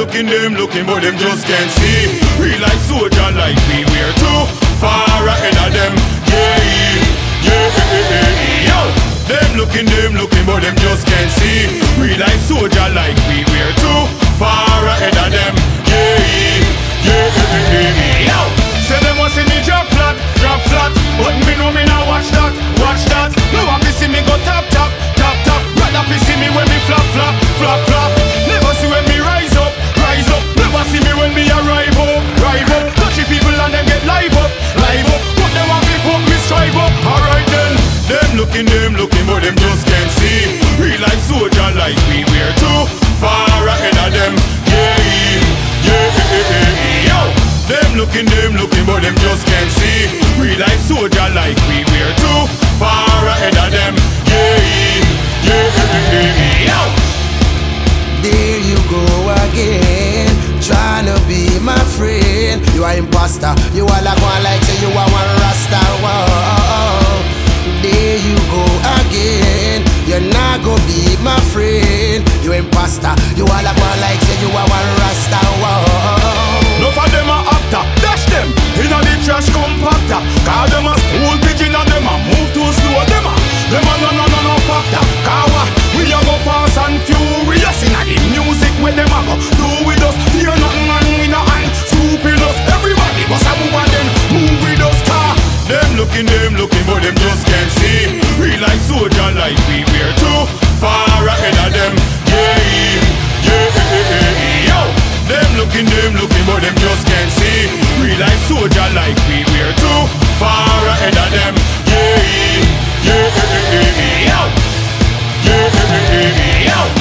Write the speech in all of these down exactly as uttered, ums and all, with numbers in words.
looking, them looking, but them just can't see. Real life soldier like we, we're too far ahead of them. Yeah, yeah, yo. Them looking, them looking, but them just can't see. Real life soldier like we, we're too far ahead of them. Yeah, yeah, yo. Say them want see me drop flat, drop flat, but me know me now watch that, watch that. No one fi see me go top, top, top, top. Rather fi see me when me flop, flop, flop, flop. Never see when me rise up, rise up. Never see me when me arrive up, arrive up. Touchy people and them get live up, live up. Put them on me, put me strive up. Alright then, them looking, them looking, but them just can't see. Real life soldier like we, we're too far ahead of them. Yeah, yeah, yo. Them looking, them looking, but them just can't see. Real life soldier like we, we're too far ahead of them. Yeah, yeah, yo. There you go again, trying to be my friend. You are imposter, you are like one like say you are one rasta. Whoa. There you go again, you're not gonna be my friend. You imposter, you are like one like say you are one rasta. Whoa. No for them a actor, dash them inna the trash compactor. Cause them a school pigeon and them a move too slow. Them a, them a no no no no factor. Cause what? We a go fast and furious inna the music where them a go do with us. Fear nothing and we no hand stupid us. Everybody must a move and then move with us. Car them looking, them looking, but them just can't see. Real life soldier like we, we're too far ahead of them. Yeah, yeah, yo. Them looking, them looking, but them just can't see. Real life soldier like we, we're too far ahead of them. Yeah, yeah, yo. Yeah, yo.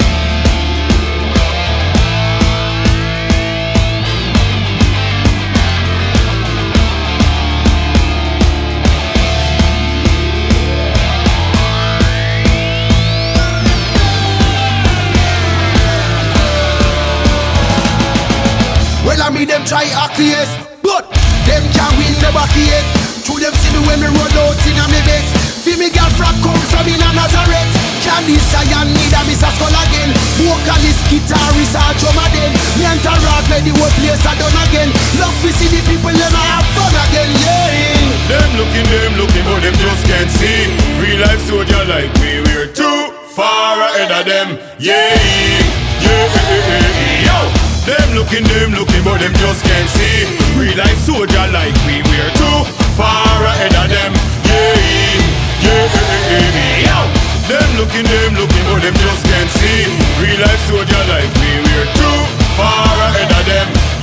Well, I mean them try acquiesce, but them can't win the back yet. Through them see me when me roll out in a me best. Feel me girl from come from in a Nazareth. Candice Cheyenne need a miss a skull again. Vocalist, guitarist, or drummer then. Me and Tarot play the whole place a done again. Love to see the people them a have fun again, yeah. Them looking, them looking, but them just can't see. Real life soldier like we, we're too far ahead of them. Yeah, yeah, yo. Them looking, them looking, but them just can't see. Real life soldier like we, we're too far ahead of them. Yeah, yeah, yo. Them looking, them looking, but them just can't see. Real life soldier like we, we're too far ahead of them.